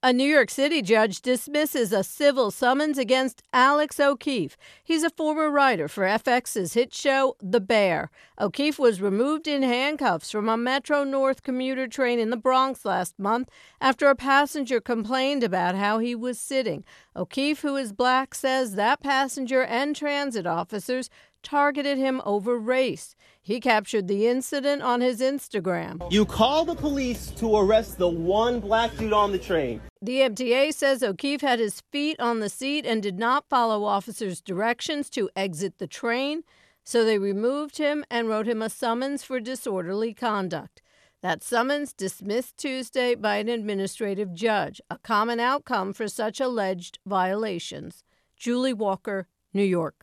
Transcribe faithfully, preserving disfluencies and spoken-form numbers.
A New York City judge dismisses a civil summons against Alex O'Keefe. He's a former writer for F X's hit show The Bear. O'Keefe was removed in handcuffs from a Metro North commuter train in the Bronx last month after a passenger complained about how he was sitting. O'Keefe, who is black, says that passenger and transit officers targeted him over race. He captured the incident on his Instagram. You call the police to arrest the one black dude on the train. The M T A says O'Keefe had his feet on the seat and did not follow officers' directions to exit the train, so they removed him and wrote him a summons for disorderly conduct. That summons dismissed Tuesday by an administrative judge, a common outcome for such alleged violations. Julie Walker, New York.